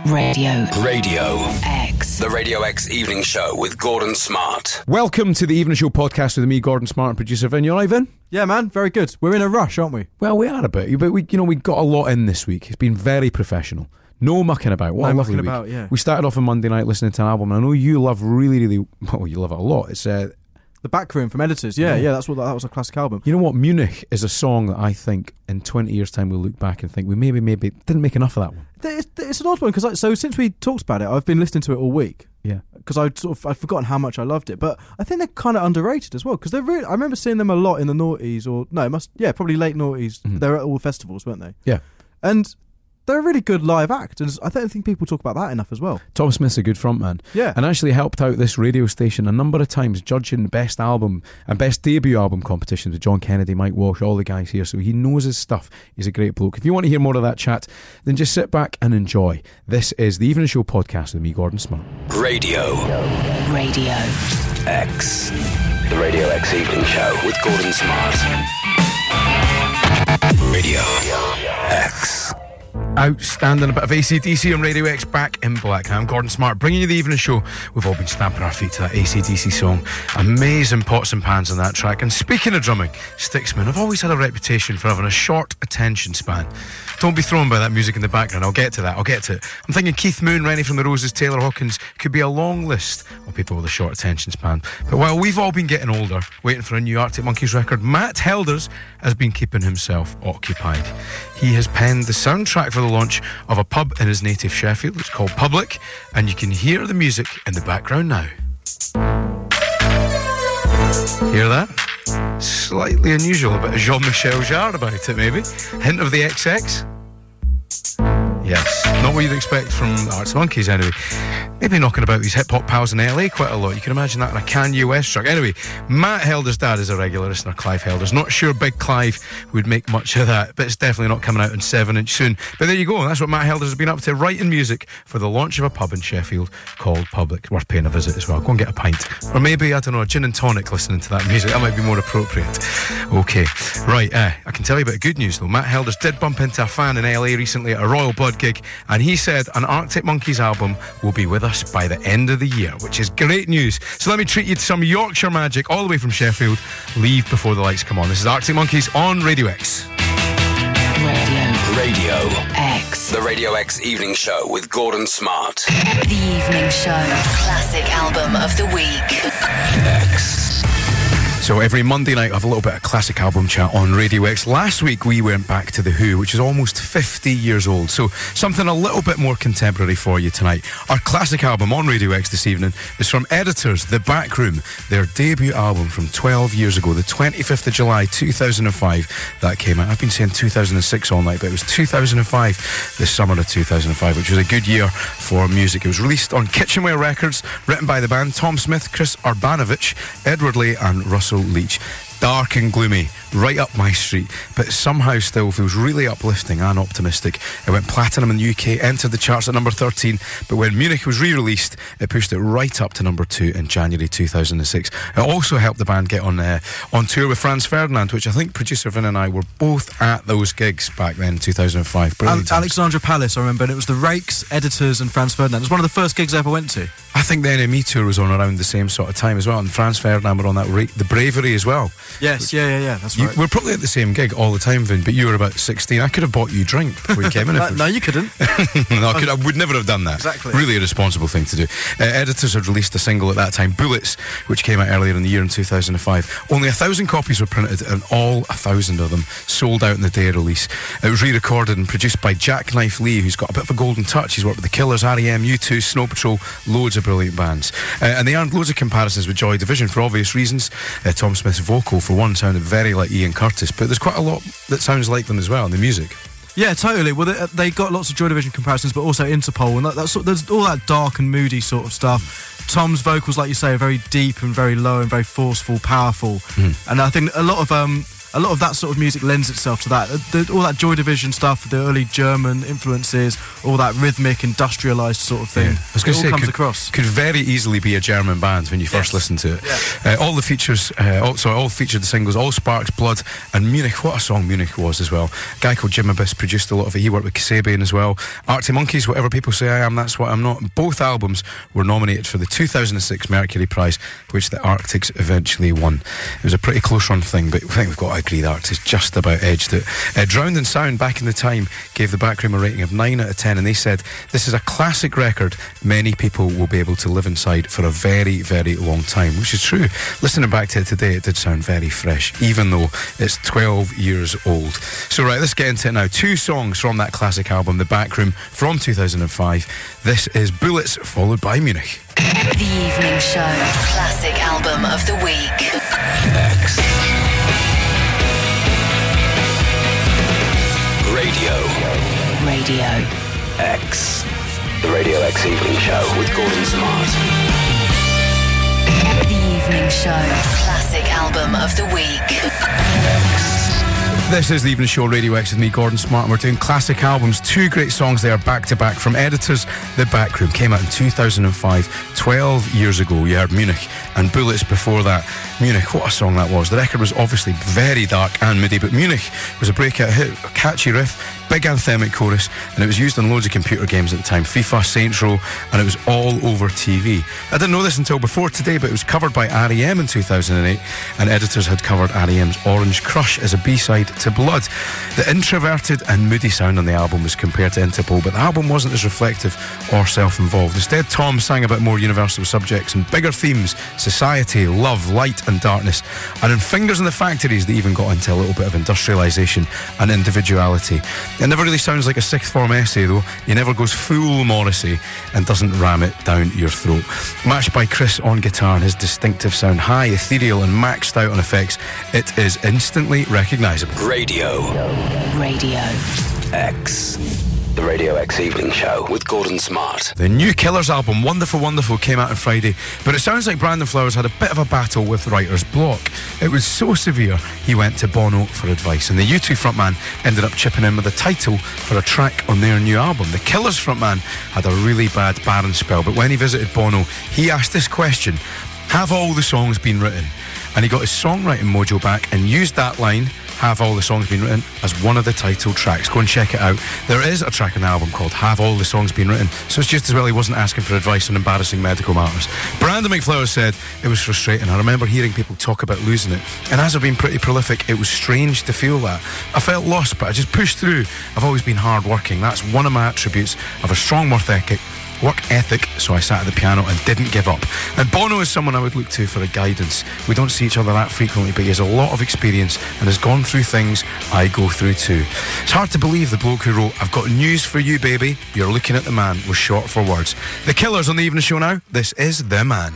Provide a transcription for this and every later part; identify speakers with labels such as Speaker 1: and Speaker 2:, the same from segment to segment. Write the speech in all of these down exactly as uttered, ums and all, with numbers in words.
Speaker 1: Radio.
Speaker 2: Radio
Speaker 1: X.
Speaker 2: The Radio X Evening Show with Gordon Smart.
Speaker 3: Welcome to the Evening Show podcast with me, Gordon Smart, and producer Vin. You all right, Vin?
Speaker 4: Yeah, man, very good. We're in a rush, aren't we?
Speaker 3: Well, we are a bit, but we, you know, we got a lot in this week. It's been very professional. No mucking about. What
Speaker 4: no
Speaker 3: a lovely
Speaker 4: mucking
Speaker 3: week.
Speaker 4: about, yeah.
Speaker 3: We started off on Monday night listening to an album, and I know you love really, really, well, you love it a lot. It's uh,
Speaker 4: The Back Room from Editors. Yeah, yeah, yeah, that's what that was a classic album.
Speaker 3: You know what? Munich is a song that I think in twenty years' time we'll look back and think we maybe, maybe didn't make enough of that one.
Speaker 4: It's, it's an odd one because so since we talked about it, I've been listening to it all week.
Speaker 3: Yeah,
Speaker 4: because I sort of I'd forgotten how much I loved it, but I think they're kind of underrated as well because they're really. I remember seeing them a lot in the noughties or no, it must yeah, probably late noughties. Mm-hmm. They were at all festivals, weren't they?
Speaker 3: Yeah,
Speaker 4: and they're a really good live act, and I don't think people talk about that enough as well.
Speaker 3: Tom Smith's a good frontman.
Speaker 4: Yeah.
Speaker 3: And actually helped out this radio station a number of times judging best album and best debut album competitions with John Kennedy, Mike Walsh, all the guys here. So he knows his stuff. He's a great bloke. If you want to hear more of that chat, then just sit back and enjoy. This is the Evening Show podcast with me, Gordon Smart.
Speaker 2: Radio.
Speaker 1: Radio
Speaker 2: X. The Radio X Evening Show with Gordon Smart. Radio X.
Speaker 3: Outstanding. A bit of A C D C on Radio X, Back in Black. I'm Gordon Smart, bringing you the evening show. We've all been stamping our feet to that A C D C song. Amazing pots and pans on that track. And speaking of drumming, Styxman have always had a reputation for having a short attention span. Don't be thrown by that music in the background. I'll get to that. I'll get to it. I'm thinking Keith Moon, Rennie from the Roses, Taylor Hawkins. Could be a long list of people with a short attention span. But while we've all been getting older, waiting for a new Arctic Monkeys record, Matt Helders has been keeping himself occupied. He has penned the soundtrack for the launch of a pub in his native Sheffield. It's called Public, and you can hear the music in the background now. Hear that? Slightly unusual, a bit of Jean-Michel Jarre about it, maybe. Hint of the X X? Yes, not what you'd expect from the Arctic Monkeys anyway. Maybe knocking about these hip-hop pals in L A quite a lot. You can imagine that in a Kanye West track. Anyway, Matt Helders' dad is a regular listener, Clive Helders. Not sure Big Clive would make much of that, but it's definitely not coming out in seven inch soon. But there you go, that's what Matt Helders has been up to, writing music for the launch of a pub in Sheffield called Public. Worth paying a visit as well. Go and get a pint. Or maybe, I don't know, a gin and tonic listening to that music. That might be more appropriate. Okay, right, uh, I can tell you a bit of good news though. Matt Helders did bump into a fan in L A recently at a Royal Blood gig, and he said an Arctic Monkeys album will be with us by the end of the year, which is great news. So let me treat you to some Yorkshire magic all the way from Sheffield. Leave before the lights come on. This is Arctic Monkeys on Radio X.
Speaker 1: Radio
Speaker 2: Radio
Speaker 1: X.
Speaker 2: The Radio X Evening Show with Gordon Smart.
Speaker 1: The Evening Show. Classic album of the week.
Speaker 2: X.
Speaker 3: So every Monday night I have a little bit of classic album chat on Radio X. Last week we went back to The Who, which is almost fifty years old. So something a little bit more contemporary for you tonight. Our classic album on Radio X this evening is from Editors, The Back Room, their debut album from twelve years ago, the twenty-fifth of July two thousand five. That came out. I've been saying two thousand six all night, but it was two thousand five, the summer of two thousand five, which was a good year for music. It was released on Kitchenware Records, written by the band Tom Smith, Chris Urbanovich, Edward Leigh and Russell Leach. Dark and gloomy, right up my street, but somehow still feels really uplifting and optimistic. It went platinum in the U K, entered the charts at number thirteen, but when Munich was re-released, it pushed it right up to number two in January two thousand six. It also helped the band get on uh, on tour with Franz Ferdinand, which I think producer Vin and I were both at those gigs back then in two thousand five. Brilliant
Speaker 4: Al- Alexandra Palace, I remember, and it was the Rakes, Editors and Franz Ferdinand. It was one of the first gigs I ever went to.
Speaker 3: I think the N M E tour was on around the same sort of time as well, and Franz Ferdinand were on that ra- the Bravery as well.
Speaker 4: Yes, yeah, yeah, yeah, that's
Speaker 3: You,
Speaker 4: right.
Speaker 3: we're probably at the same gig all the time, Vin, but you were about sixteen. I could have bought you a drink before you came in.
Speaker 4: no,
Speaker 3: if it
Speaker 4: no, you couldn't.
Speaker 3: no, I, could, I would never have done that.
Speaker 4: Exactly.
Speaker 3: Really irresponsible thing to do. Uh, Editors had released a single at that time, Bullets, which came out earlier in the year in two thousand five. Only a thousand copies were printed, and all a thousand of them sold out in the day of release. It was re-recorded and produced by Jackknife Lee, who's got a bit of a golden touch. He's worked with the Killers, R E M, U two, Snow Patrol, loads of brilliant bands. Uh, and they earned loads of comparisons with Joy Division for obvious reasons. Uh, Tom Smith's vocal, for one, sounded very like Ian Curtis, but there's quite a lot that sounds like them as well in the music.
Speaker 4: Yeah, totally. Well, they, they got lots of Joy Division comparisons, but also Interpol, and that, that's there's all that dark and moody sort of stuff. Tom's vocals, like you say, are very deep and very low and very forceful, powerful. Mm. And I think a lot of um, a lot of that sort of music lends itself to that. The, all that Joy Division stuff, the early German influences, all that rhythmic, industrialised sort of thing.
Speaker 3: Yeah. I was going to say,
Speaker 4: comes
Speaker 3: could,
Speaker 4: across.
Speaker 3: could very easily be a German band when you first
Speaker 4: Yes.
Speaker 3: listen to it.
Speaker 4: Yeah.
Speaker 3: Uh, all the features, uh, all, sorry, all featured the singles, All Sparks, Blood, and Munich. What a song Munich was as well. A guy called Jim Abyss produced a lot of it. He worked with Kasabian as well. Arctic Monkeys, whatever people say I am, that's what I'm not. Both albums were nominated for the two thousand six Mercury Prize, which the Arctics eventually won. It was a pretty close run thing, but I think we've got to agree the Arctics just about edged it. Uh, Drowned in Sound, back in the time, gave the Backroom a rating of nine out of ten, and they said, this is a classic record many people will be able to live inside for a very, very long time, which is true. Listening back to it today, it did sound very fresh, even though it's twelve years old. So right, let's get into it now. Two songs from that classic album, The Backroom, from two thousand five. This is Bullets, followed by Munich.
Speaker 1: The Evening Show. Classic Album of the Week.
Speaker 2: X. Radio.
Speaker 1: Radio.
Speaker 2: X. The Radio X Evening Show with Gordon Smart.
Speaker 1: The Evening Show. Classic Album of the Week.
Speaker 3: This is the Evening Show, Radio X with me, Gordon Smart, and we're doing classic albums. Two great songs there, back to back from Editors. The Backroom came out in two thousand five, twelve years ago. You heard Munich and Bullets before that. Munich, what a song that was. The record was obviously very dark and moody, but Munich was a breakout hit, a catchy riff, big anthemic chorus, and it was used on loads of computer games at the time, FIFA, Saints Row, and it was all over T V. I didn't know this until before today, but it was covered by R E M in two thousand eight, and Editors had covered R E M's Orange Crush as a B-side to Blood. The introverted and moody sound on the album was compared to Interpol, but the album wasn't as reflective or self-involved. Instead, Tom sang about more universal subjects and bigger themes: society, love, light and darkness. And in Fingers in the Factories, they even got into a little bit of industrialisation and individuality. It never really sounds like a sixth form essay, though. He never goes full Morrissey and doesn't ram it down your throat. Matched by Chris on guitar and his distinctive sound, high, ethereal and maxed out on effects, it is instantly recognisable.
Speaker 2: Radio.
Speaker 1: Radio.
Speaker 2: X. The Radio X Evening Show with Gordon Smart.
Speaker 3: The new Killers album, Wonderful Wonderful, came out on Friday, but it sounds like Brandon Flowers had a bit of a battle with writer's block. It was so severe, he went to Bono for advice, and the U two frontman ended up chipping in with a title for a track on their new album. The Killers frontman had a really bad barren spell, but when he visited Bono, he asked this question: have all the songs been written? And he got his songwriting mojo back and used that line, have all the songs been written, as one of the title tracks. Go and check it out. There is a track on the album called Have All the Songs Been Written, so it's just as well he wasn't asking for advice on embarrassing medical matters. Brandon McFlowers said, it was frustrating. I remember hearing people talk about losing it, and as I've been pretty prolific, it was strange to feel that. I felt lost, but I just pushed through. I've always been hard working. That's one of my attributes of a strong work ethic. Work ethic, so I sat at the piano and didn't give up. And Bono is someone I would look to for a guidance. We don't see each other that frequently, but he has a lot of experience and has gone through things I go through too. It's hard to believe the bloke who wrote, I've got news for you, baby, you're looking at the man, was short for words. The Killers on the Evening Show now. This is The Man.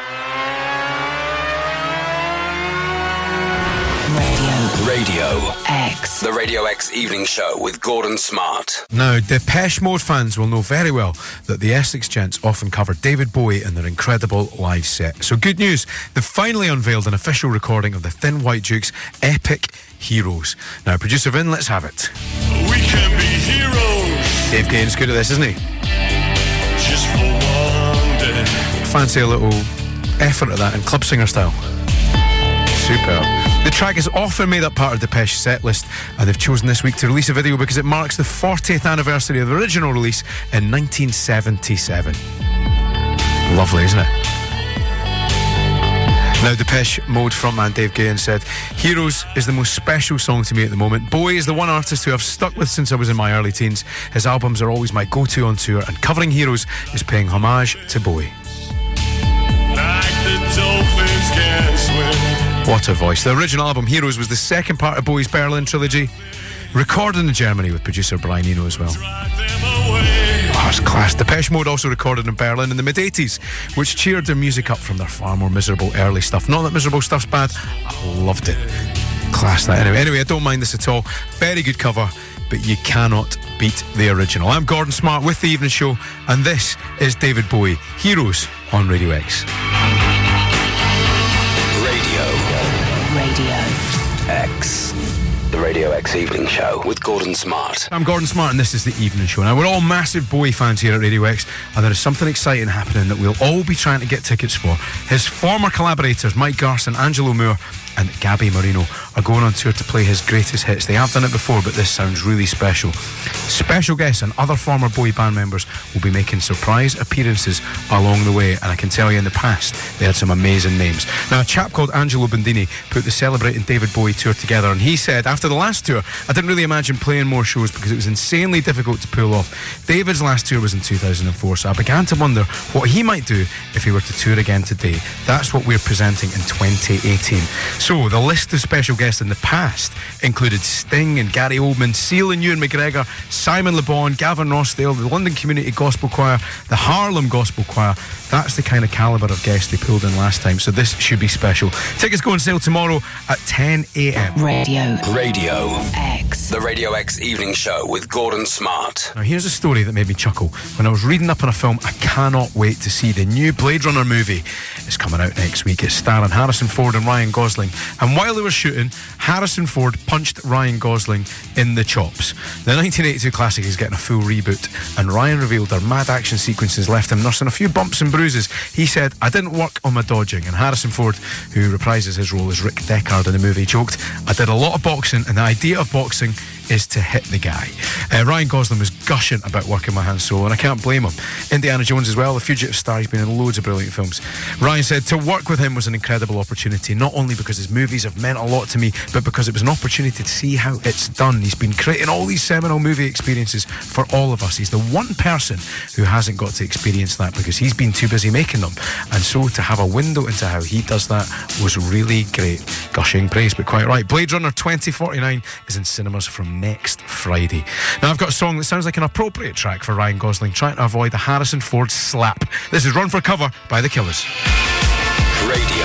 Speaker 2: Radio
Speaker 1: X.
Speaker 2: The Radio X Evening Show with Gordon Smart.
Speaker 3: Now, Depeche Mode fans will know very well that the Essex Gents often cover David Bowie in their incredible live set. So good news, they've finally unveiled an official recording of the Thin White Duke's epic Heroes. Now, producer Vin, let's have it.
Speaker 5: We can be heroes.
Speaker 3: Dave Gaines good at this, isn't he?
Speaker 5: Just for one day.
Speaker 3: Fancy a little effort at that in club singer style. Superb. The track is often made up part of Depeche's set list, and they've chosen this week to release a video because it marks the fortieth anniversary of the original release in nineteen seventy-seven. Lovely, isn't it? Now, Depeche Mode frontman Dave Gahan said, Heroes is the most special song to me at the moment. Bowie is the one artist who I've stuck with since I was in my early teens. His albums are always my go-to on tour, and covering Heroes is paying homage to Bowie.
Speaker 5: Like the dolphins can swim.
Speaker 3: What a voice. The original album, Heroes, was the second part of Bowie's Berlin trilogy, recorded in Germany with producer Brian Eno as well. Oh, it's class. Depeche Mode also recorded in Berlin in the mid-eighties, which cheered their music up from their far more miserable early stuff. Not that miserable stuff's bad, I loved it. Class that. Anyway, anyway, I don't mind this at all. Very good cover, but you cannot beat the original. I'm Gordon Smart with The Evening Show, and this is David Bowie, Heroes on Radio X.
Speaker 2: Radio
Speaker 1: Radio.
Speaker 2: X. X. The Radio X Evening Show with Gordon Smart.
Speaker 3: I'm Gordon Smart and this is the Evening Show. Now, we're all massive Bowie fans here at Radio X, and there is something exciting happening that we'll all be trying to get tickets for. His former collaborators, Mike Garson, Angelo Moore and Gabby Marino, are going on tour to play his greatest hits. They have done it before, but this sounds really special. Special guests and other former Bowie band members will be making surprise appearances along the way, and I can tell you in the past they had some amazing names. Now, a chap called Angelo Bandini put the Celebrating David Bowie tour together, and he said, after the last tour, I didn't really imagine playing more shows because it was insanely difficult to pull off. David's last tour was in two thousand four, so I began to wonder what he might do if he were to tour again today. That's what we're presenting in twenty eighteen. So, the list of special guests in the past included Sting and Gary Oldman, Seal and Ewan McGregor, Simon Le Bon, Gavin Rossdale, the London Community Gospel Choir, the Harlem Gospel Choir. That's the kind of calibre of guests they pulled in last time, so this should be special. Tickets go on sale tomorrow at ten a.m.
Speaker 1: Radio.
Speaker 2: Radio
Speaker 1: X.
Speaker 2: The Radio X Evening Show with Gordon Smart.
Speaker 3: Now, here's a story that made me chuckle. When I was reading up on a film I cannot wait to see, the new Blade Runner movie is coming out next week. It's starring Harrison Ford and Ryan Gosling. And while they were shooting, Harrison Ford punched Ryan Gosling in the chops. The nineteen eighty-two classic is getting a full reboot, and Ryan revealed their mad action sequences left him nursing a few bumps and bruises. He said, I didn't work on my dodging. And Harrison Ford, who reprises his role as Rick Deckard in the movie, joked, I did a lot of boxing, and the idea of boxing is to hit the guy. Uh, Ryan Gosling was gushing about working my Han Solo, and I can't blame him. Indiana Jones as well, The Fugitive star, he's been in loads of brilliant films. Ryan said to work with him was an incredible opportunity, not only because his movies have meant a lot to me, but because it was an opportunity to see how it's done. He's been creating all these seminal movie experiences for all of us. He's the one person who hasn't got to experience that because he's been too busy making them, and so to have a window into how he does that was really great. Gushing praise, but quite right. Blade Runner twenty forty-nine is in cinemas from next Friday. Now, I've got a song that sounds like an appropriate track for Ryan Gosling, trying to avoid the Harrison Ford slap. This is Run for Cover by The Killers.
Speaker 2: Radio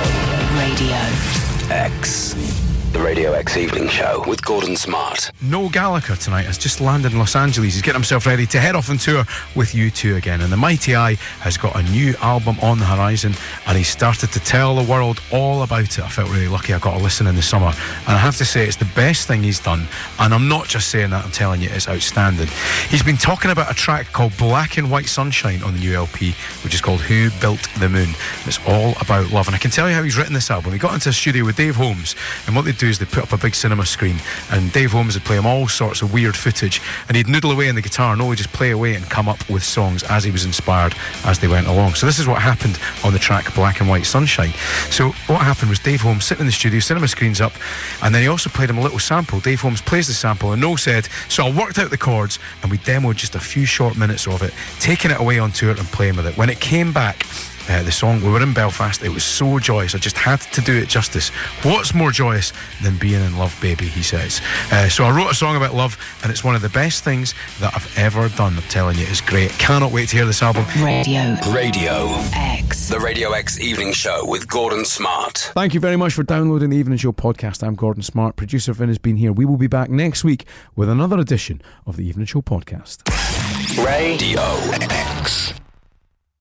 Speaker 1: Radio
Speaker 2: X. The Radio X Evening Show with Gordon Smart.
Speaker 3: Noel Gallagher tonight has just landed in Los Angeles. He's getting himself ready to head off on tour with U two again. And the Mighty Eye has got a new album on the horizon, and he started to tell the world all about it. I felt really lucky I got to listen in the summer. And I have to say, it's the best thing he's done. And I'm not just saying that, I'm telling you, it's outstanding. He's been talking about a track called Black and White Sunshine on the new L P, which is called Who Built the Moon. It's all about love. And I can tell you how he's written this album. He got into a studio with Dave Holmes, and what they do is they put up a big cinema screen, and Dave Holmes would play him all sorts of weird footage, and he'd noodle away on the guitar and only just play away and come up with songs as he was inspired as they went along. So this is what happened on the track Black and White Sunshine. So what happened was Dave Holmes sitting in the studio, cinema screens up, and then he also played him a little sample. Dave Holmes plays the sample, and Noel said, so I worked out the chords and we demoed just a few short minutes of it, taking it away on tour and playing with it. When it came back, Uh, the song, we were in Belfast, it was so joyous, I just had to do it justice. What's more joyous than being in love, baby, he says. Uh, so I wrote a song about love, and it's one of the best things that I've ever done. I'm telling you, it's great. Cannot wait to hear this album.
Speaker 1: Radio
Speaker 2: Radio
Speaker 1: X.
Speaker 2: The Radio X Evening Show with Gordon Smart.
Speaker 3: Thank you very much for downloading the Evening Show podcast. I'm Gordon Smart. Producer Vin has been here. We will be back next week with another edition of the Evening Show podcast.
Speaker 2: Radio X.